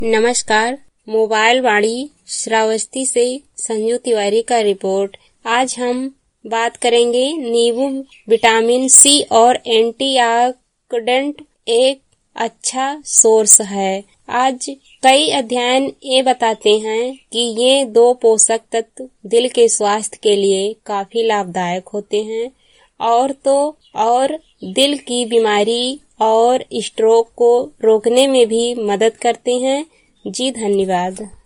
नमस्कार। मोबाइल वाणी श्रावस्ती से संजू तिवारी का रिपोर्ट। आज हम बात करेंगे नींबू विटामिन सी और एंटीऑक्सीडेंट एक अच्छा सोर्स है। आज कई अध्ययन ये बताते हैं कि ये दो पोषक तत्व दिल के स्वास्थ्य के लिए काफी लाभदायक होते हैं और दिल की बीमारी और स्ट्रोक को रोकने में भी मदद करते हैं। जी धन्यवाद।